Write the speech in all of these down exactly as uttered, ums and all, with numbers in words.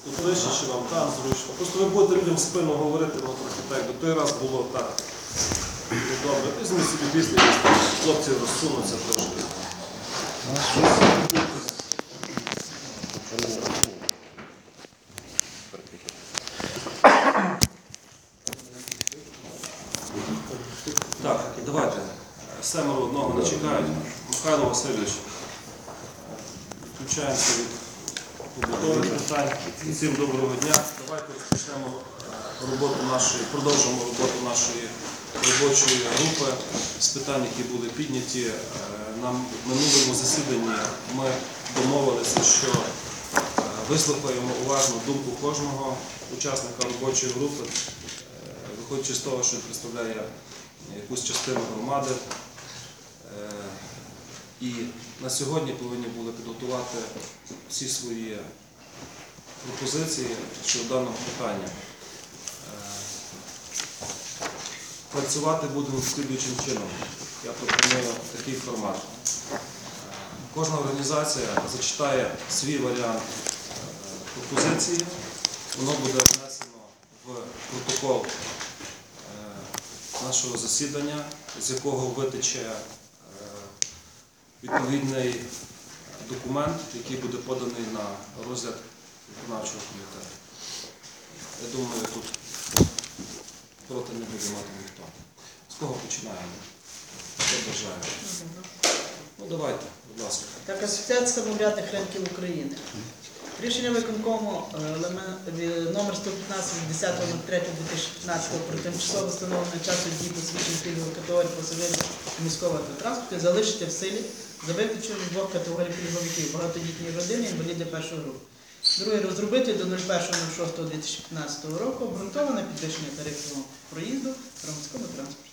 Тут ближче, чи вам там зручно. Просто ви будете людям в спину говорити, ну трохи так, до той раз було так. Добре, візьміть собі після, хлопці розсунуться трошки. Так, давайте. Семеро одного не чекають. Михайло Васильович, включаємося від побутових питань. Всім доброго дня. Давайте розпочнемо роботу нашої, продовжимо роботу нашої робочої групи з питань, які були підняті. На минулому засіданні ми домовилися, що вислухаємо уважно думку кожного учасника робочої групи, виходячи з того, що він представляє якусь частину громади. І на сьогодні повинні були підготувати всі свої пропозиції щодо даного питання. Працювати будемо слідуючим чином. Я пропоную такий формат. Кожна організація зачитає свій варіант пропозиції, воно буде внесено в протокол нашого засідання, з якого витече відповідний документ, який буде поданий на розгляд виконавчого комітету. Я думаю, тут проти не буде мати ніхто. З кого починаємо? Хто бажає? Ну давайте, будь ласка. Так, Асоціація самоврядних ринків України. Рішення виконкому номер сто п'ятнадцять від десятого третього дві тисячі п'ятнадцятого про тимчасово встановлення часу дії посвідчень пільгових категорій пасажирів міського автотранспорту залишити в силі за виключенням двох категорій пільговиків – багатодітні родини і інваліди першої групи. Друге, розробити до першого шостого дві тисячі п'ятнадцятого року обґрунтоване підвищення тарифного проїзду в громадському транспорті.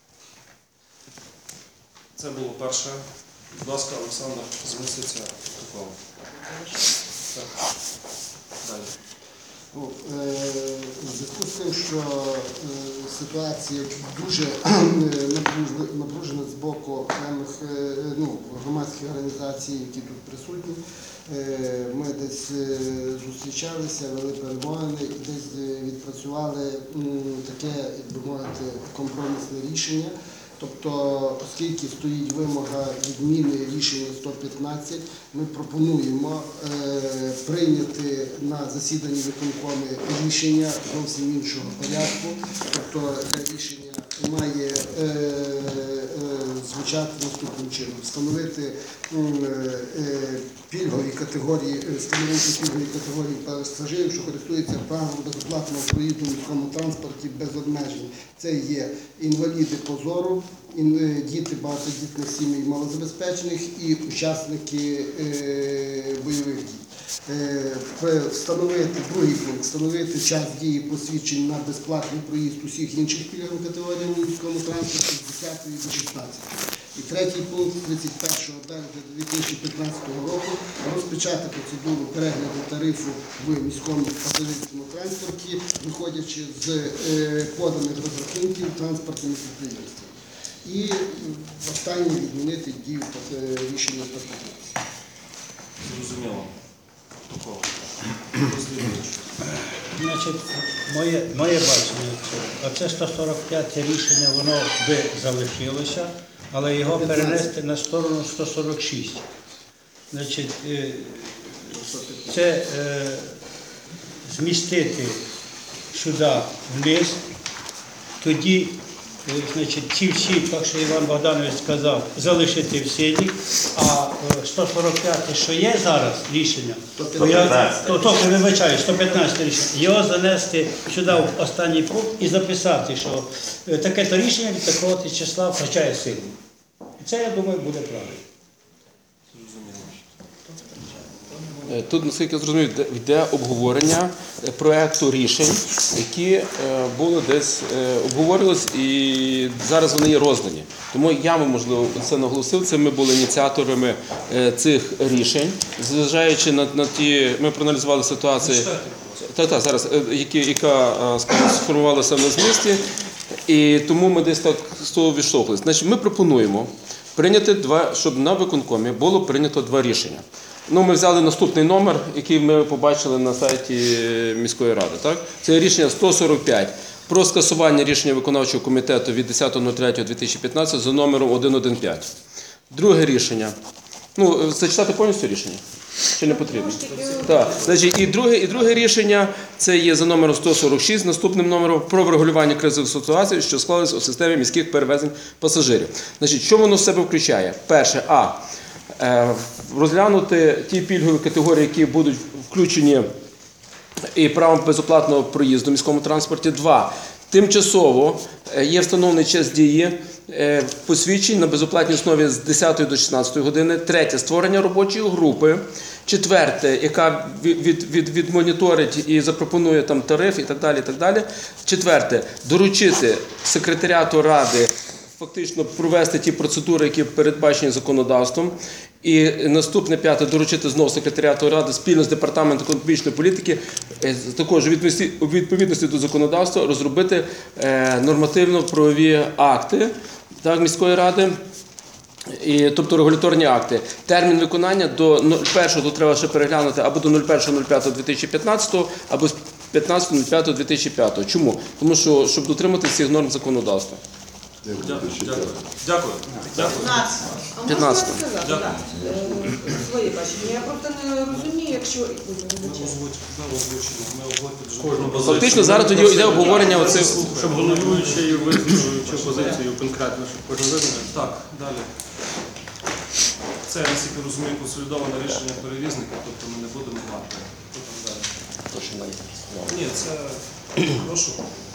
Це було перше. Будь ласка, Олександр, зміститься протокол. Так. Далі. Ну, е, в зв'язку з тим, що е, ситуація дуже напружена з боку окремих е, ну, громадських організацій, які тут присутні, е, ми десь е, зустрічалися, вели перемовини і десь відпрацювали м, таке, як би мовити, компромісне рішення. Тобто, оскільки стоїть вимога відміни рішення сто п'ятнадцять, ми пропонуємо е, прийняти на засіданні виконкому рішення зовсім іншого порядку. Тобто, це рішення має е, е, звучати наступним чином. Встановити е, е, пільгові категорії, встановити пільгові категорії пасажирів, що користуються правом безоплатного проїзду в міському транспорті без обмежень. Це є інваліди по зору, діти багатодітних сімей малозабезпечених і учасники бойових дій. Встановити, другий пункт, встановити час дії посвідчень на безплатний проїзд усіх інших пільгових категорій в міському транспорті з десятої до шістнадцятої. І третій пункт, тридцять першого березня дві тисячі п'ятнадцятого року, розпочати процедуру перегляду тарифу в міському пасажирському транспорті, виходячи з поданих розрахунків транспортними підприємствами. І останнє відмінити дію рішення сто п'ятнадцять. Зрозуміло. Протокол. Значить, моє, моє бачення, оце сто сорок п'яте рішення, воно би залишилося, але його перенести на сторону сто сорок шість. Значить, це е, змістити сюди вниз, тоді, значить, ці всі, так що Іван Богданович сказав, залишити в силі, а сто сорок п'яте, що є зараз рішення, то я, то, то, вибачаю, сто п'ятнадцяте рішення, його занести сюди в останній пункт і записати, що таке-то рішення від такого числа втрачає силу. І це, я думаю, буде правильно. Тут, наскільки я зрозумів, йде обговорення проєкту рішень, які були десь обговорювалися і зараз вони є роздані. Тому я, можливо, це наголосив, це ми були ініціаторами цих рішень, зважаючи на, на ті, ми проаналізували ситуацію, та, та, зараз, які, яка, скажімо, сформувалася на змісті, і тому ми десь так з того відштовхувалися. Значить, ми пропонуємо прийняти два, щоб на виконкомі було прийнято два рішення. Ну, ми взяли наступний номер, який ми побачили на сайті міської ради. Так? Це рішення сто сорок п'ять про скасування рішення виконавчого комітету від десятого третього дві тисячі п'ятнадцятого за номером сто п'ятнадцять. Друге рішення. Ну, зачитати повністю рішення? Чи не потрібно? Так. Значить, і друге, і друге рішення це є за номером сто сорок шість, наступним номером про врегулювання кризових ситуацій, що склалися у системі міських перевезень пасажирів. Значить, що воно в себе включає? Перше, а. Е, розглянути ті пільгові категорії, які будуть включені і правом безоплатного проїзду в міському транспорті. Два. Тимчасово є встановлений час дії посвідчень на безоплатній основі з десятої до шістнадцятої години. Третє. Створення робочої групи. Четверте, яка від, від, від, відмоніторить і запропонує там тариф і так далі. І так далі. Четверте. Доручити секретаріату ради фактично провести ті процедури, які передбачені законодавством. І наступне, п'яте, доручити знову секретаріату ради спільно з департаментом економічної політики, також у відповідності до законодавства розробити нормативно-правові акти так, міської ради, і, тобто регуляторні акти. Термін виконання до першого, то треба ще переглянути, або до першого п'ятого дві тисячі п'ятнадцятого, або з п'ятнадцятого п'ятого дві тисячі п'ятого. Чому? Тому що, щоб дотримати всіх норм законодавства. Дякую. Дякую. Дякую. Дякую. А п'ятнадцяте. можна сказати, Дякую. так, е, своє бачення. Я просто не розумію, якщо... Ми озвучимо, ми озвучимо. Фактично зараз тоді йде обговорення оцих. Щоб головуючий висловив цю позицію конкретно, щоб кожен визнав. Так, далі. Це, наскільки розумію, консолідоване рішення перевізника, тобто ми не будемо мати. Що там далі? Ні, це... Прошу.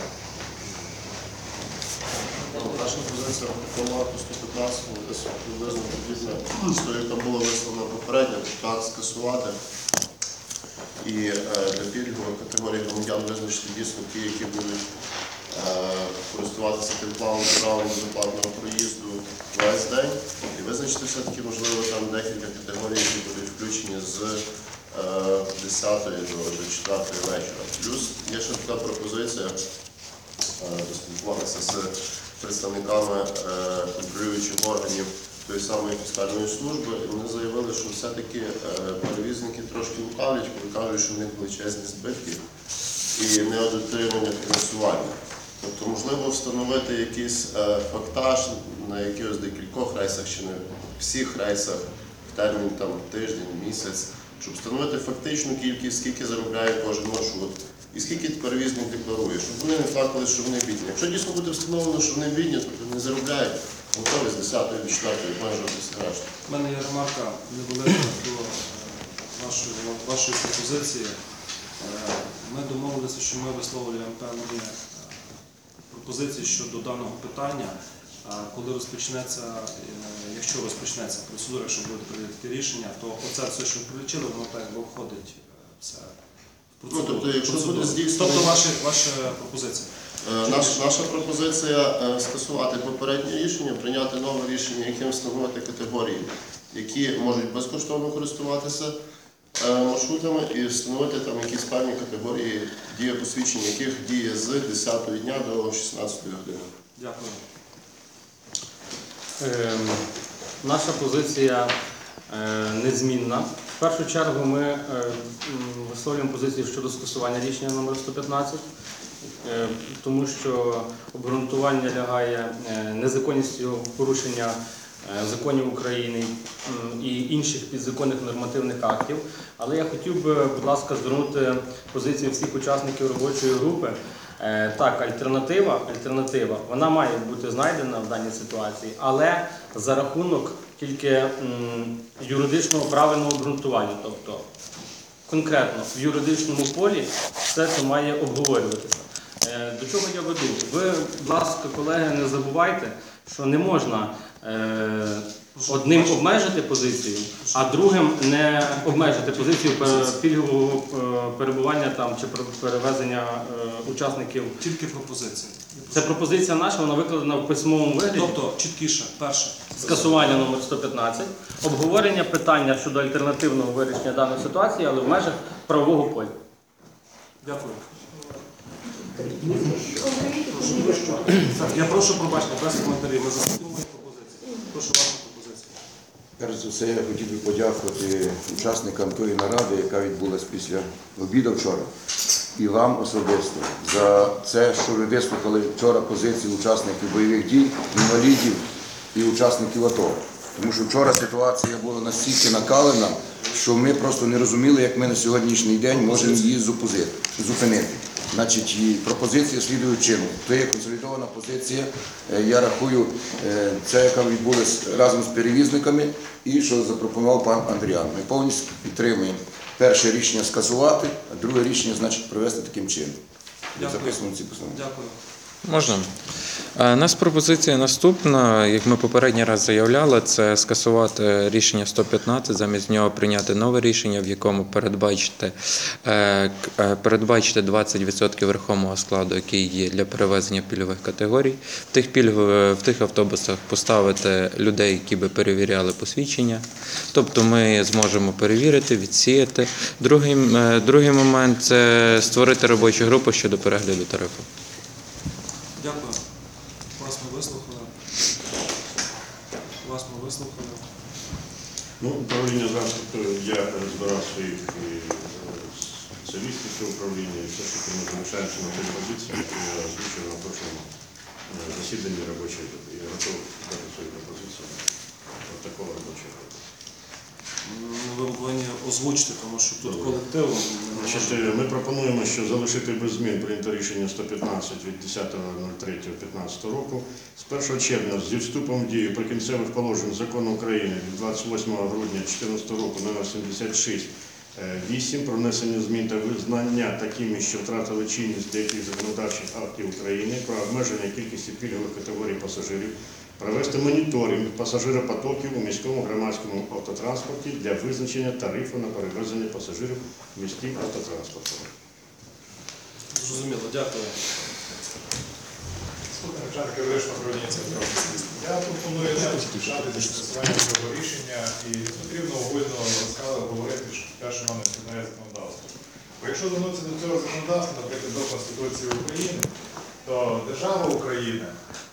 Наша позиція по марку сто п'ятнадцять десь приблизно подібна, що яка була висловлена попередньо, так скасувати. І е, для пільгової категорії громадян визначити дійсно ті, які будуть е, користуватися тим планом правом безоплатного проїзду весь день. І визначити все-таки, можливо, там декілька категорій, які будуть включені з е, десятої до четвертої вечора. Плюс є ще така пропозиція поспілкуватися з представниками е, контролюючих органів тої самої фіскальної служби, і вони заявили, що все-таки е, перевізники трошки лукавлять, коли кажуть, що в них величезні збитки і недотримання фінансування. Тобто, можливо, встановити якийсь е, фактаж на якихось декількох рейсах чи на всіх рейсах в термін там, тиждень, місяць, щоб встановити фактичну кількість, скільки заробляє кожен маршрут. І скільки перевізник декларує, щоб вони не плакали, що вони бідні. Якщо дійсно буде встановлено, що вони бідні, то вони заробляють, готові з десятої до четвертої обмежувати все решта. У мене є ремарка невелика до вашої, вашої пропозиції. Ми домовилися, що ми висловлюємо певні пропозиції щодо даного питання. Коли розпочнеться, якщо розпочнеться процедура, якщо буде прийняти рішення, то оце все, що прилічили, воно так виходить все. Ну, тобто, якщо буде здійснено... Тобто ваша, ваша пропозиція? Е, Наш, наша пропозиція е, скасувати попереднє рішення, прийняти нове рішення, яким встановити категорії, які можуть безкоштовно користуватися е, маршрутами, і встановити там якісь певні категорії дієпосвідчень, яких діє з десятої дня до шістнадцятої години. Дякую. Ем, наша позиція е, незмінна. В першу чергу ми е, висловлюємо позицію щодо скасування рішення номер сто п'ятнадцять, е, тому що обґрунтування лягає е, незаконністю порушення е, законів України е, і інших підзаконних нормативних актів. Але я хотів би, будь ласка, звернути позицію всіх учасників робочої групи. Е, так, альтернатива, альтернатива, вона має бути знайдена в даній ситуації, але за рахунок тільки м, юридичного правильного обґрунтування. Тобто, конкретно в юридичному полі все це має обговорюватися. Е, до чого я веду? Ви, будь ласка, колеги, не забувайте, що не можна е, одним обмежити позицію, а другим не обмежити позицію пільгового перебування там, чи перевезення е, учасників. Тільки пропозиція. Це пропозиція наша, вона викладена в письмовому вигляді. Тобто, чіткіше, перше. Скасування номер сто п'ятнадцять, обговорення питання щодо альтернативного вирішення даної ситуації, але в межах правового поля. Дякую. Так, я прошу пробачення, без коментарів. Ми заслуховуємо пропозиції. Прошу вашу пропозицію. Перш за все, я хотів би подякувати учасникам тої наради, яка відбулася після обіду вчора, і вам особисто за це, що ви вислухали вчора позиції учасників бойових дій, інвалідів і учасників АТО. Тому що вчора ситуація була настільки накалена, що ми просто не розуміли, як ми на сьогоднішній день можемо її зупинити. Значить, і пропозиція слідує чином. То є консолідована позиція, я рахую, це яка відбулася разом з перевізниками і що запропонував пан Андріан. Ми повністю підтримуємо перше рішення скасувати, а друге рішення, значить, провести таким чином. Записуємо ці постанови. Дякую. Можна? У нас пропозиція наступна, як ми попередній раз заявляли, це скасувати рішення сто п'ятнадцять, замість нього прийняти нове рішення, в якому передбачити, передбачити двадцять відсотків рухомого складу, який є для перевезення пільгових категорій. В тих, пільг, в тих автобусах поставити людей, які би перевіряли посвідчення. Тобто ми зможемо перевірити, відсіяти. Другий, другий момент – це створити робочу групу щодо перегляду тарифу. Дякую. Вас ми вислухали. Вас ми вислухали. Ну, управління транспорту, я збирав своїх спеціалістів управління, і все ж таки ми залишаємося на тій позиції, яку я озвучив на прошлому засіданні робочої групи. Я готовий дати свої пропозиції от такого робочого групи. Ви повинні озвучити, тому що тут колектив. Значить, ми пропонуємо, що залишити без змін прийнято рішення сто п'ятнадцять від десятого третього п'ятнадцятого року. З першого червня зі вступом в дію прикінцевих положень Закону України від двадцять восьмого грудня дві тисячі чотирнадцятого року номер сімдесят шість вісім про внесення змін та визнання такими, що втратили чинність деяких законодавчих актів України про обмеження кількості пільгових категорій пасажирів, провести моніторинг пасажиропотоків у міському громадському автотранспорті для визначення тарифу на перевезення пасажирів міським автотранспортом. Зрозуміло, дякую. Начальник юридичного управління Центру. Я пропоную не поспішати зі скасуванням цього рішення і потрібно огульно розказати, говорити, що те, що нам не спільне законодавство. Бо якщо звернутися до цього законодавства, наприклад, до Конституції України, то держава України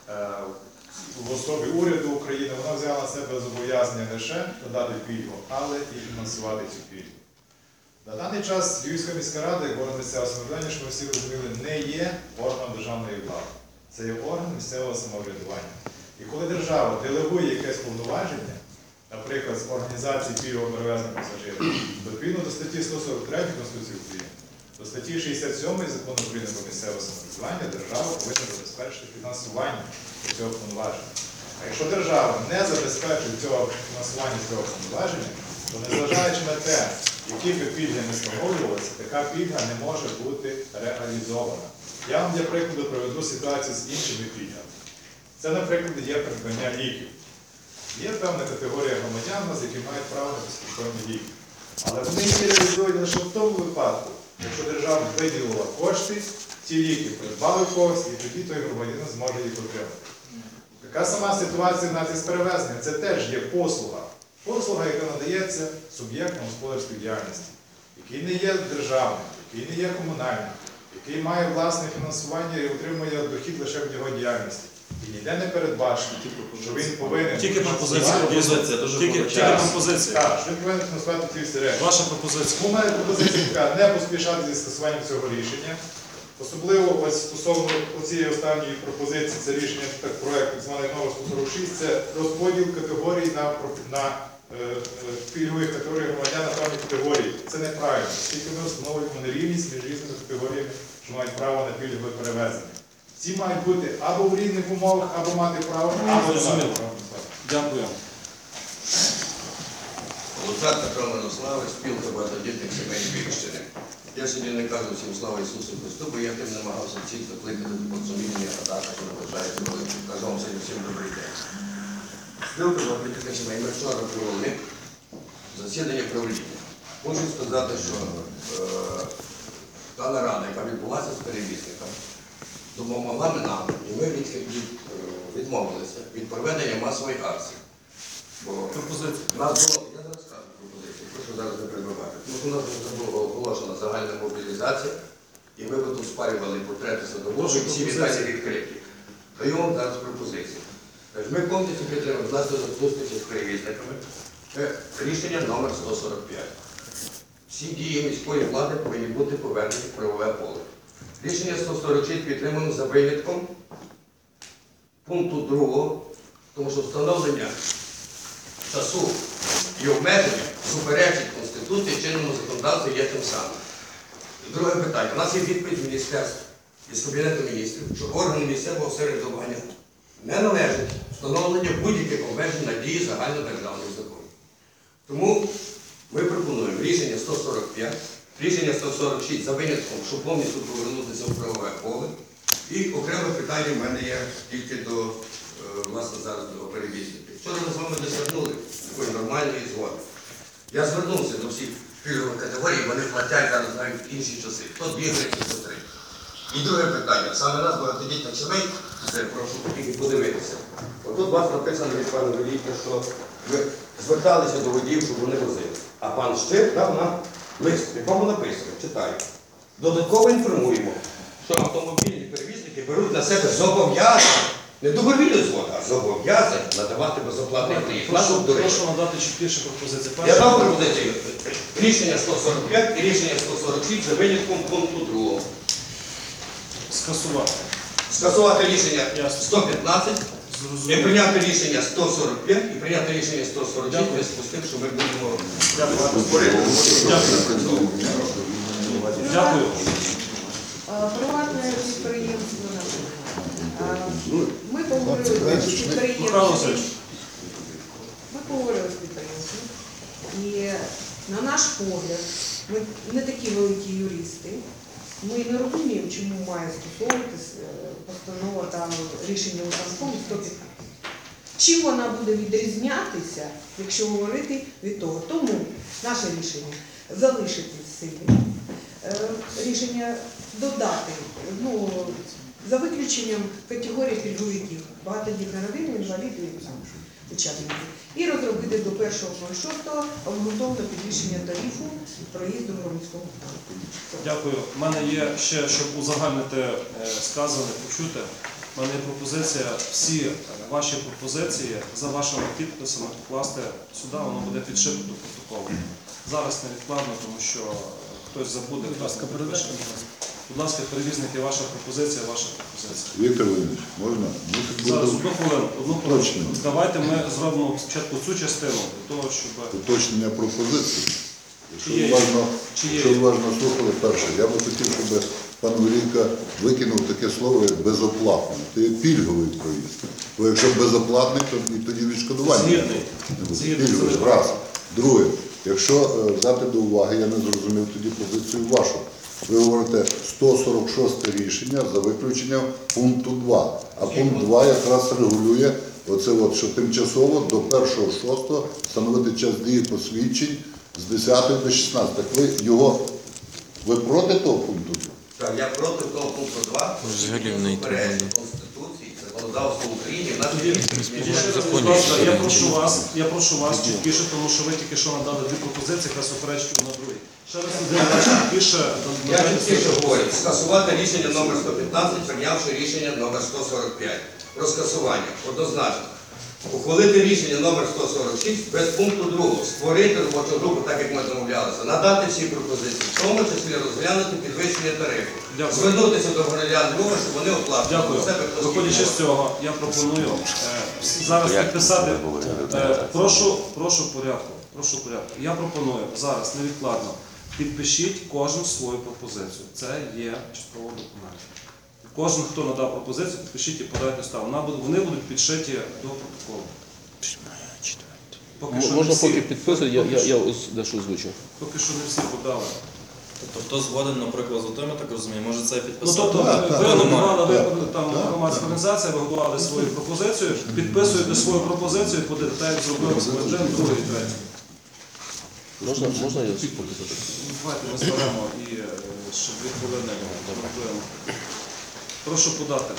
в особі уряду України, вона взяла на себе зобов'язання не лише надати пільгу, але і фінансувати цю пільгу. На даний час Львівська міська рада, як орган місцевого самоврядування, що ми всі розуміли, не є органом державної влади. Це є орган місцевого самоврядування. І коли держава делегує якесь повноваження, наприклад, з організації пільгового перевезення пасажирів, відповідно до статті сто сорок три Конституції України, до статті шістдесят сьомої Закону України про місцеве самоврядування, держава повинна забезпечити фінансування цього повноваження. А якщо держава не забезпечує цього фінансування цього повноваження, то незважаючи на те, які б пільги не встановлювалися, така пільга не може бути реалізована. Я вам для прикладу проведу ситуацію з іншими пільгами. Це, наприклад, є придбання ліків. Є певна категорія громадян, які мають право на безкоштовні ліки. Але вони їх реалізують лише в тому випадку, якщо держава виділила кошти, ці ліки придбали когось, і тоді той громадянин зможе їх отримати. Така сама ситуація навіть з перевезенням. Це теж є послуга. Послуга, яка надається суб'єктам господарської діяльності, який не є державним, який не є комунальним, який має власне фінансування і отримує дохід лише від його діяльності. І ніде не передбачено, що він повинен... Тільки пропозиція. Тільки пропозиція. Так, що він повинен фінансувати ці всі речі. Ваша пропозиція. У мене пропозиція така, не поспішати зі скасуванням цього рішення. Особливо ось стосовно цієї останньої пропозиції, це рішення, так, проєкт, так званий номер сто сорок шість, це розподіл категорій на, на е, пільгових категорій громадян на певні категорії. Це неправильно, оскільки ми встановлюємо нерівність між різними категоріями, що мають право на пільгове перевезення. Ці мають бути або в рівних умовах, або мати право, або не мати право. Дякую. Луцак Петро Мирославович, спілка багатодітних сімей Львівщини. Я сьогодні не кажу всім слава Ісусу Христу, бо я тим намагався всіх закликати до порозуміння, а також наближається великим. Кажу вам сьогодні всім добрий день. Спілка багатодітних сімей ми вчора провели засідання правління. Можу сказати, що е, та нарада, яка відбулася з перевізниками, допомогла нам, і ми від, від, відмовилися від проведення масової акції. Бо нас було, я зараз скажу пропозицію, прошу зараз не прибивати. Тому що у нас була оголошена загальна мобілізація, і ми тут спарювали портрети садоводу, і всі вітання відкриті. Даю вам зараз пропозицію. Ми повністю підтримуємо, у нас зустрічі з перевізниками, Це рішення номер сто сорок п'ять. Всі дії міської влади повинні бути повернені в правове поле. Рішення сто сорок шість підтримано за винятком пункту другого, тому що встановлення часу і обмеження суперечить Конституції, чинному законодавству є тим самим. Друге питання. У нас є відповідь Міністерства із Кабінету міністрів, що органи місцевого самоврядування не належить встановлення будь-яких обмежень на дії загальнодержавних законів. Тому ми пропонуємо рішення сто сорок п'ять, рішення сто сорок шість за винятком, щоб повністю повернутися в правове поле. І окреме питання в мене є тільки до, власне, зараз до перевізників. Вчора ми з вами досягнули такої нормальної згоди. Я звернувся до всіх пільгових категорій, вони платять зараз навіть в інші часи. Хто дві гривні, хто три. І друге питання. Саме нас багатодітних сімей, це прошу тільки подивитися. Отут у вас написано від пана Веліка, що ви зверталися до водіїв, щоб вони возили. А пан Щир дав нам лист, в якому написано, читаю. Додатково інформуємо, що автомобільні перевізники беруть на себе зобов'язання, не добровільну згоду, а зобов'язання надавати безоплатний проїзд. Прошу, прошу надати чіткіше пропозиції. Я дав пропозицію. Рішення сто сорок п'ять і рішення сто сорок шість за винятком пункту другого. Скасувати. Скасувати рішення Ясно. сто п'ятнадцять, і Зрозуміло. прийняти рішення сто сорок п'ять, і прийняти рішення сто сорок шість, в зв'язку з тим, що ми будемо Дякую. Дякую. Приватне підприємство. А, Ми поговорили з Михайло підприємством. Васильович. Ми поговорили з підприємством. І на наш погляд, ми не такі великі юристи, ми не розуміємо, чому має стосовуватись постанова та рішення виконкому сто п'ятнадцять. Чим вона буде відрізнятися, якщо говорити від того? Тому наше рішення залишити силі. Рішення додати, ну, за виключенням категорії пільговиків, багатодітна родина, інваліди і учасники. І розробити до першого шостого обґрунтоване підвищення тарифу проїзду громадського транспорту. Дякую. У мене є ще, щоб узагальнити е, сказане, почути. У мене є пропозиція, всі е, ваші пропозиції за вашими підписами покласти сюди, воно буде підшито до протоколу. Зараз невідкладно, тому що хтось забуде, хтось не підпише. Будь ласка, перевізники, ваша пропозиція, ваша пропозиція. Віктор Леонідович, можна? Зараз одну хвилину, одну хвилину. Точно. Давайте ми зробимо спочатку цю частину, для того, щоб... Уточнення пропозиції. Якщо Чи є? уважно, Чи є? якщо уважно слухали, перше, я би хотів, щоб пан Велінка викинув таке слово, як безоплатний. Це є пільговий проїзд. Бо якщо безоплатний, то і тоді відшкодування. Згідний. не буде. Згідний. Пільговий. Раз. Друге, якщо е, взяти до уваги, я не зрозумів тоді позицію вашу. Ви говорите сто сорок шосте рішення за виключенням пункту два. А пункт два якраз регулює оце от, що тимчасово до першого шостого встановити час дії посвідчень з десятої до шістнадцятої. Так ви його, ви проти того пункту? Так, я проти того пункту два, Взагалі в неї суперечить Конституції, законодавству України. В нас є Будь ласка, я прошу вас, я прошу вас чіткіше, тому що ви тільки що надали дві пропозиції, яка суперечить одна другій. Ще раз надайте чіткіше. Я чіткіше говорю, скасувати рішення номер сто п'ятнадцять, прийнявши рішення номер сто сорок п'ять. Про скасування. Однозначно. Ухвалити рішення номер сто сорок шість без пункту другого. Створити робочу групу, так як ми домовлялися. Надати всі пропозиції, в тому числі розглянути підвищення тарифу. Дякую. Звернутися до громадян Львова, щоб вони оплачували Дякую. за себе. хто Виходячи скільки з цього, я пропоную е, зараз підписати. Е, прошу, прошу порядку. Прошу порядку. Я пропоную зараз невідкладно. Підпишіть кожен свою пропозицію. Це є частково документ. Кожен, хто надав пропозицію, підпишіть і подайте став. Вона буде- Вони будуть підшиті до протоколу. Поки що не Можна всі. поки підписувати, я, я, я ось дещо озвучу. Поки що не всі подали. Тобто хто згоден, наприклад, з отим, я так розумію, може це Ну, підписати? тобто, Так, ви так, готували, ви так, там так, громадська організація, ви готували свою пропозицію, підписуєте свою пропозицію, подайте, так як зробили вже другий, третій. Можна, можна я поки запитаю? Давайте ми зберемо і е, ще дві хвилини зробимо. Прошу подати.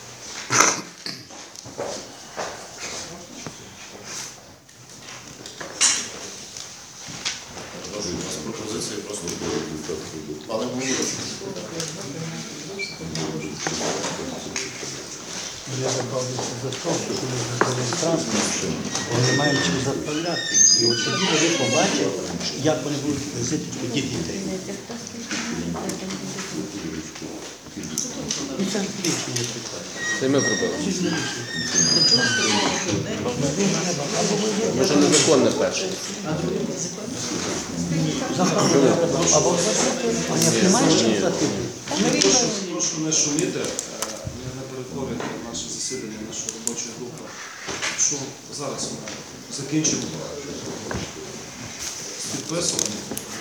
Пропозиції просто пане головуючий. я забавлюся за те, що ми зробили транспорт, вони мають чим заправляти. І от тоді вони побачать, як вони будуть возити тоді дітей. І це рішення питання. Це ми зробили. Може незаконне перше. Або а як немає що платити? Прошу, прошу не шуміти, е, не не перетворюйте наше засідання, нашу робочу групу. Що зараз ми закінчимо з підписуванням,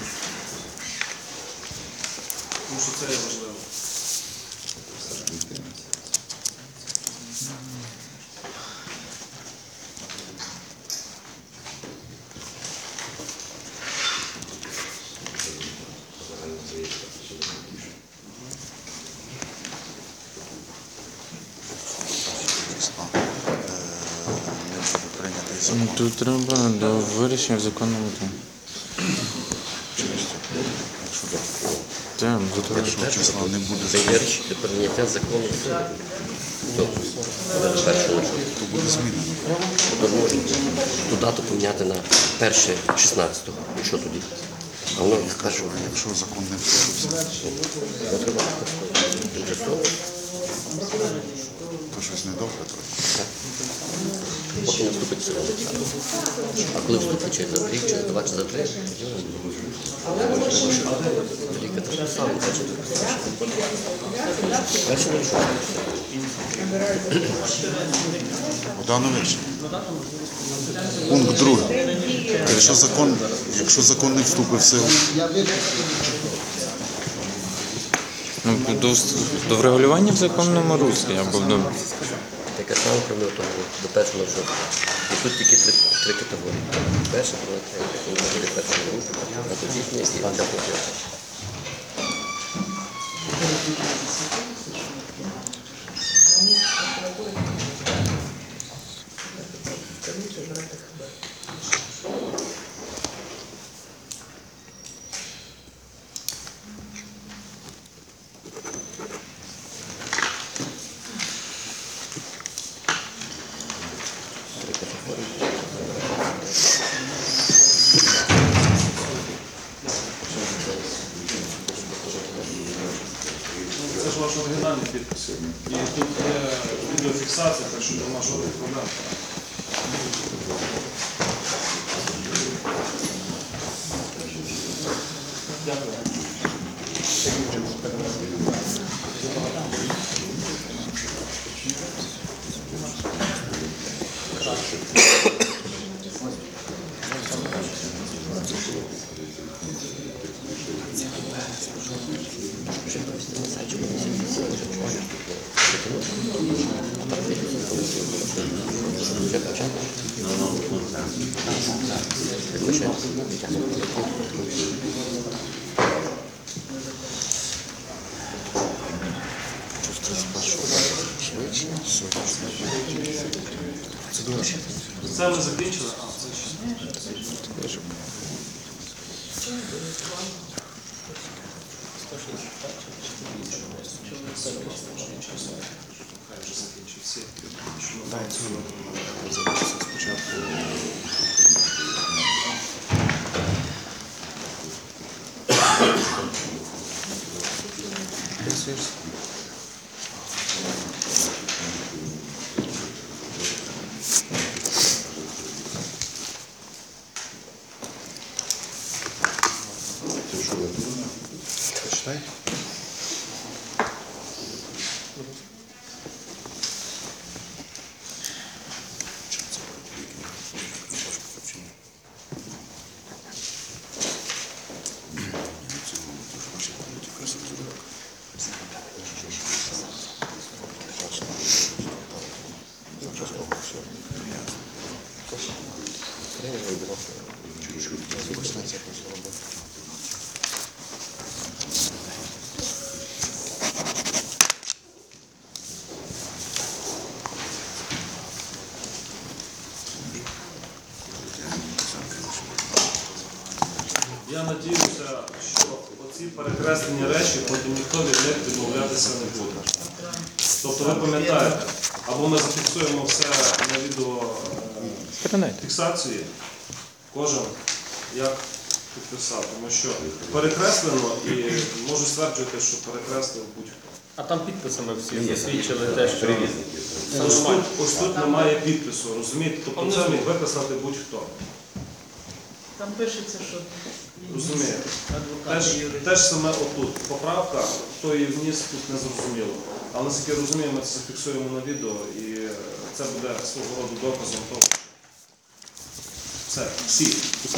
тому що це є важливо. Тут треба до вирішення в законному тому. Так, Першого числа не буде вирішити до прийняття закону до першого, то буде змінено. То можна ту дату поміняти на перше шістнадцятого. І що тоді? А воно Я кажу, якщо закон не вступився, не треба тимчасово. то щось недобре трохи. Поки не вступить все одно. А коли вступить, чи за рік, чи за два, чи за три? Рік – це саме, бачите. Перше не рішення. Богданович, пункт другий. Якщо закон, якщо закон не вступив в силу, Ну, до, до врегулювання в законному руслі або до Таке саме правило того до першого навчання. І тут тільки три, три категорії. Перша, друга, третя. І воно буде першого навчання, а тоді їхня і для поп'ята. Це ж ваш оригінальний підпис. І тут є відеофіксація, так що нема жодних проблем. Дякую. Це ми закінчили? А, це ще. Хай вже закінчить всі. спочатку. Ти що, почитай? Я надіюся, що оці перекреслені речі потім ніхто від них відмовлятися не буде. Тобто ви пам'ятаєте, або ми зафіксуємо все на відео фіксації, кожен як підписав, тому що перекреслено і можу стверджувати, що перекреслив будь-хто. А там підписами всі засвідчили те, що Ось тут, ось тут немає підпису, розумієте? Тобто це міг виписати будь-хто. Там пишеться, що Розумієте? адвокат Теж, і юрист. теж саме отут. Поправка, хто її вніс, тут не зрозуміло. Але наскільки я розумію, ми це зафіксуємо на відео і це буде свого роду доказом того, що все, всі.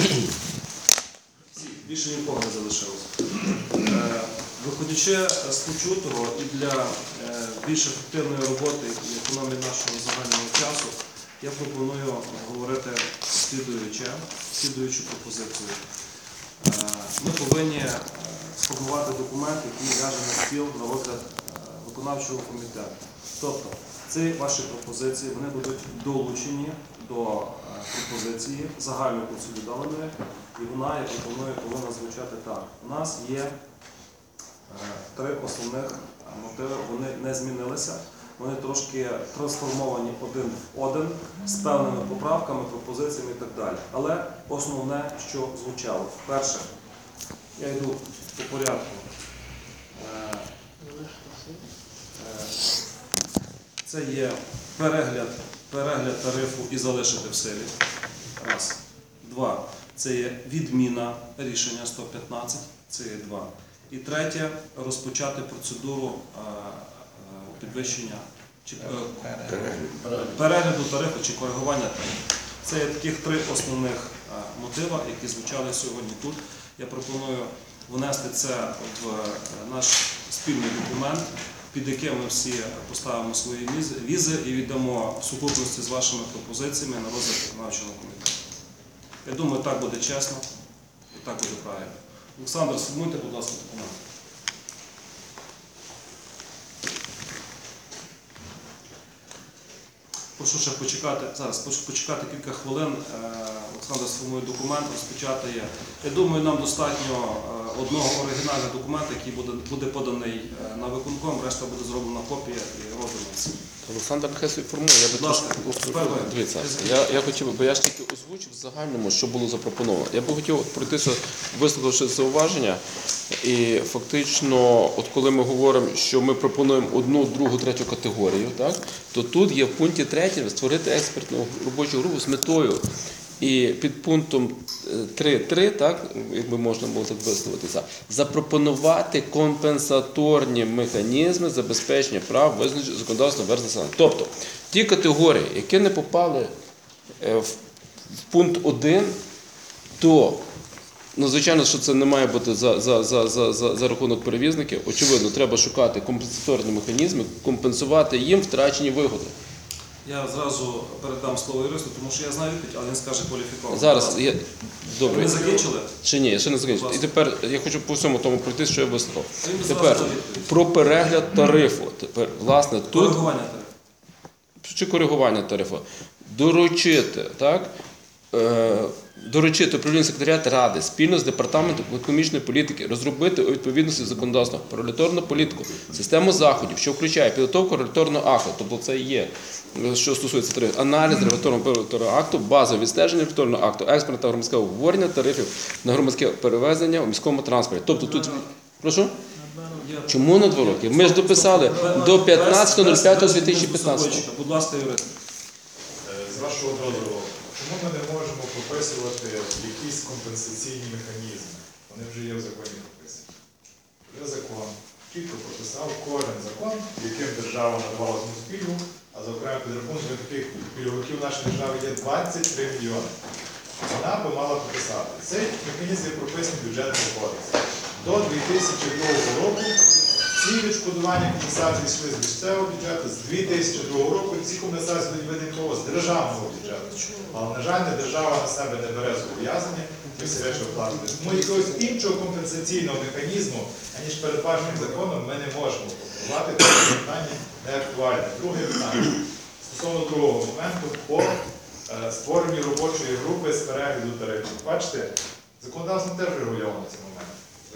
Всі. Більше нікого не залишилося. Е, Виходячи з почутого і для е, більш ефективної роботи і економії нашого загального часу, я пропоную говорити слідуюче, слідуючу пропозицію. Е, Ми повинні е, сформувати документ, який ляже на стіл на розгляд е, виконавчого комітету. Тобто, ці ваші пропозиції вони будуть долучені до е, пропозиції загально консолідованої, і вона, я пропоную, повинна звучати так. У нас є е, три основних мотиви, вони не змінилися. Вони трошки трансформовані один в один, з певними поправками, пропозиціями і так далі. Але основне, що звучало. Перше, я йду по порядку. Е, е, Це є перегляд, перегляд тарифу і залишити в силі. Раз. Два. Це є відміна рішення сто п'ятнадцять. Це є два. І третє, розпочати процедуру е, підвищення чи е, перегляду тарифу чи коригування тарифу. Це є таких три основних е, мотива, які звучали сьогодні тут. Я пропоную внести це в наш спільний документ, під яким ми всі поставимо свої візи і віддамо в сукупності з вашими пропозиціями на розгляд виконавчого комітету. Я думаю, так буде чесно і так буде правильно. Олександр, сформуйте, будь ласка, документ. Прошу ще почекати, зараз почекати кілька хвилин. Олександр сформує документ, розпечатає. Я думаю, нам достатньо одного оригінального документа, який буде, буде поданий на виконком, решта буде зроблена копія і роздана всім. Олександр нехай собі формує. Я би трошки дивіться. Я, я хотів, бо я ж тільки озвучив в загальному, що було запропоновано. Я би хотів пройтися, вислухавши зауваження, і фактично, от коли ми говоримо, що ми пропонуємо одну, другу, третю категорію, так, то тут є в пункті третьому створити експертну робочу групу з метою. І під пунктом три точка три, так, якби можна було так висловитися, запропонувати компенсаторні механізми забезпечення прав, визначених законодавством верст населення. Тобто, ті категорії, які не попали в пункт один, то, ну, звичайно, що це не має бути за, за, за, за, за, за рахунок перевізників, очевидно, треба шукати компенсаторні механізми, компенсувати їм втрачені вигоди. Я зразу передам слово юристу, тому що я знаю відповідь, але він скаже кваліфіковано. Зараз, я... добре. Ви закінчили? Чи ні, я ще не закінчив. І тепер я хочу по всьому тому пройти, що я вислухав. Він Тепер зразу про перегляд тарифу. Тепер, власне, тут... Коригування тарифу. Чи коригування тарифу. Доручити, так? Е, доручити управління секретаріату Ради спільно з Департаментом економічної політики розробити у відповідності з законодавством про регуляторну політику, систему заходів, що включає підготовку регуляторного акту, тобто це є, що стосується тарифів, аналіз регуляторного акту, базове відстеження регуляторного акту, експертне та громадське обговорення тарифів на громадське перевезення у міському транспорті. Тобто тут, прошу? Чому на два роки? Ми ж дописали до п'ятнадцятого п'ятого дві тисячі п'ятнадцятого. Будь ласка, юрист. З вашого дозволу, чому ми не можемо прописувати якісь компенсаційні механізми? Вони вже є в законі прописані. Вже закон чітко прописав кожен закон, яким держава надавала змогу пільгу, а за окремим підрахунком таких пільговиків в нашій державі є двадцять три мільйони. Вона би мала прописати. Цей механізм є прописаний в бюджетному кодексі. До дві тисячі другого року ці відшкодування компенсації йшли з місцевого бюджету, з дві тисячі другого року ці компенсації будуть виділені з державного бюджету. Але, на жаль, держава на себе не бере зобов'язання, ми всі речі оплатити. Тому якогось іншого компенсаційного механізму, аніж передбаченим законом, ми не можемо пропонувати, тому що питання не актуальне. Друге питання. Стосовно другого моменту по е, створенню робочої групи з перегляду тарифів. Бачите, законодавством теж регульовано ці моменти.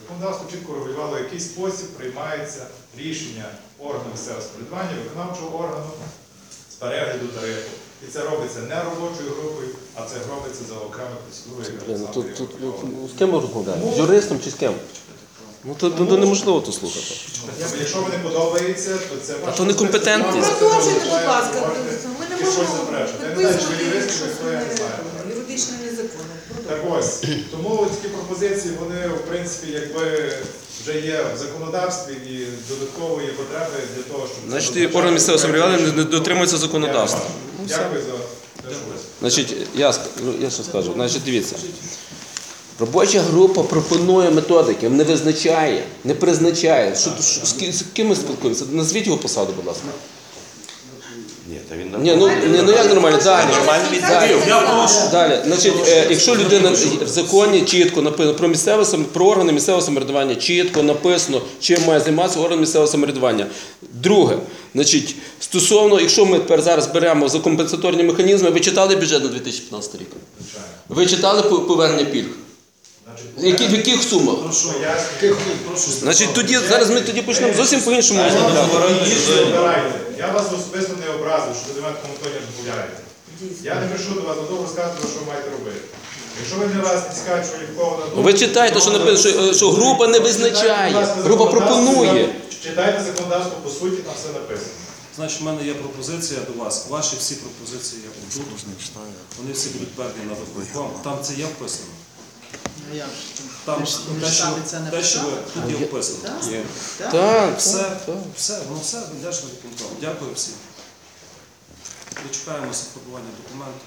Законодавство чітко регулювало, в який спосіб приймається рішення органу місцевого самоврядування, виконавчого органу з перегляду тарифу. І це робиться не робочою групою, а це робиться за окремою процедурою, яка Блін, ну, саме тут, є тут, опублікована. ну, з ким ми розмовляємо? З юристом чи з ким? Ну то, то, то неможливо то слухати. Тобто, якщо вам не подобається, то це А то некомпетентність. Продовжуйте, будь ласка, ми не Щось можемо заперечувати. Я не знаю, чи ви виписувати юрист, чи щось хто, я не знаю. не- юридично незаконне. Так ось, тому такі пропозиції, вони, в принципі, якби вже є в законодавстві і додатково є потреби для того, щоб... Значить, і орган місцевого самоврядування не- не дотримується законодавства. Дякую за те, що ви. Значить, я, ск- ну, я що скажу. Значить, дивіться. Робоча група пропонує методики, не визначає, не призначає. Що, що, з, ки- з ким ми спілкуємося? Назвіть його посаду, будь ласка. Ні, та він Ні, ну, ні, ну як нормально? Далі. Далі. Я Далі. Значить, е, якщо людина в законі чітко написано про місцеве сам- про органи місцевого самоврядування, чітко написано, чим має займатися орган місцевого самоврядування. Друге, значить, стосовно, якщо ми тепер зараз беремо за компенсаторні механізми, ви читали бюджет на дві тисячі п'ятнадцятий рік? Ви читали по- повернення пільг? Які, в яких сумах? Значить, тоді, зараз ми тоді почнемо зовсім по-іншому розмовляти. Обирайте. Я вас особисто не образив, що ви до мене такому тоні розмовляєте. Я не прийшов до вас додому розказувати, що ви маєте робити. Якщо ви для вас не цікавить, що лікована думка... Ви читаєте, що написано, що, що група не визначає, група пропонує. Читайте законодавство, по суті, там все написано. Значить, в мене є пропозиція до вас. Ваші всі пропозиції є тут. Вони всі будуть передані на виконком. Там це є вписано. Ну, як? Там Ви ж не те, що, читали це, не те, що ви писали? тут є вписано. Так? Є. Так? Так, Все, так. все, воно все йдеш на виконком. Дякую всім. Дочекаємося формування документів.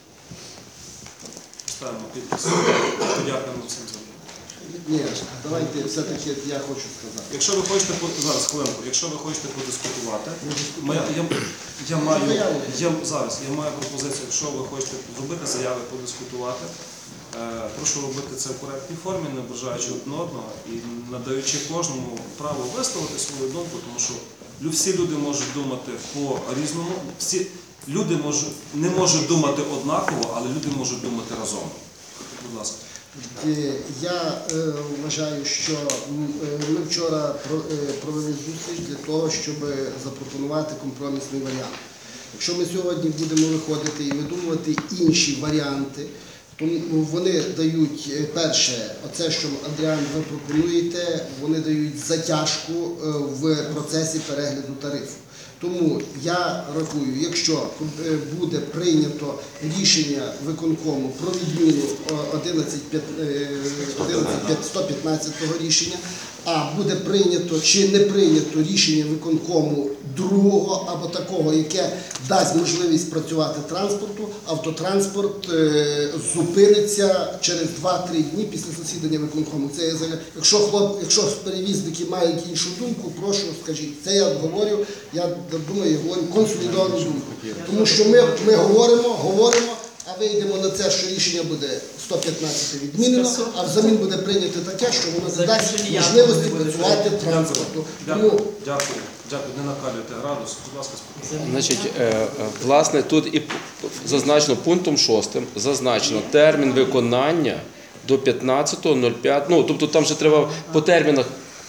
Ставимо підпис. Подякуємо всім за роботу. Ні, давайте все-таки я хочу сказати. Якщо ви хочете по- зараз хвилинку, якщо ви хочете подискутувати, моя, я, я маю я, зараз я маю пропозицію, якщо ви хочете зробити заяви, подискутувати, е, прошу робити це в коректній формі, не ображаючи один одного і надаючи кожному право висловити свою думку, тому що лю- всі люди можуть думати по-різному, всі люди можуть, не можуть думати однаково, але люди можуть думати разом. Будь ласка. Е, Я е, вважаю, що м, е, ми вчора про- е, провели зустріч для того, щоб запропонувати компромісний варіант. Якщо ми сьогодні будемо виходити і видумувати інші варіанти, то вони дають, е, перше, оце, що Андріан, ви пропонуєте, вони дають затяжку е, в процесі перегляду тарифу. Тому я рахую, якщо е, буде прийнято рішення виконкому про відміну одинадцять сто п'ятнадцятого рішення, а буде прийнято чи не прийнято рішення виконкому другого або такого, яке дасть можливість працювати транспорту, автотранспорт е, зупиниться через два-три дні після засідання виконкому. Це я заявляю. Якщо хлоп, якщо перевізники мають іншу думку, прошу, скажіть. Це я говорю, я думаю, я говорю консолідовану думку. Тому що ми, ми говоримо, говоримо, а вийдемо на це, що рішення буде сто п'ятнадцять відмінено, а взамін буде прийнято таке, що воно не дасть можливості працювати транспорту. Дякую, Тому дякую, дякую. Не накалюйте градус. Будь ласка, спокійно. Значить, е, е, власне, тут і зазначено пунктом шостим, зазначено термін виконання до п'ятнадцятого п'ятого, ну, тобто там вже треба по термінах.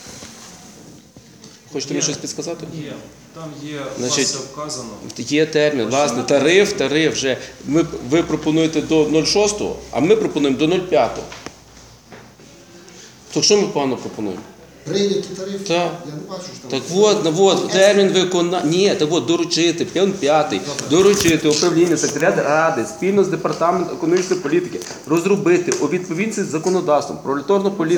Хочете мені щось підсказати? Є. Там є, у Значить, вас все вказано. Є термін, власне, тариф, тариф вже, ми, ви пропонуєте до нуль шостого, а ми пропонуємо до нуль п'ятого. То що ми погано пропонуємо? прийняті тарифи, Так. я не бачу, що там. Так от, ну, от, термін виконання, ні, так от, доручити, п'ятий, п'ятий, доручити управління секретаріат ради спільно з департаментом економічної політики розробити у відповідності з законодавством про електронну політику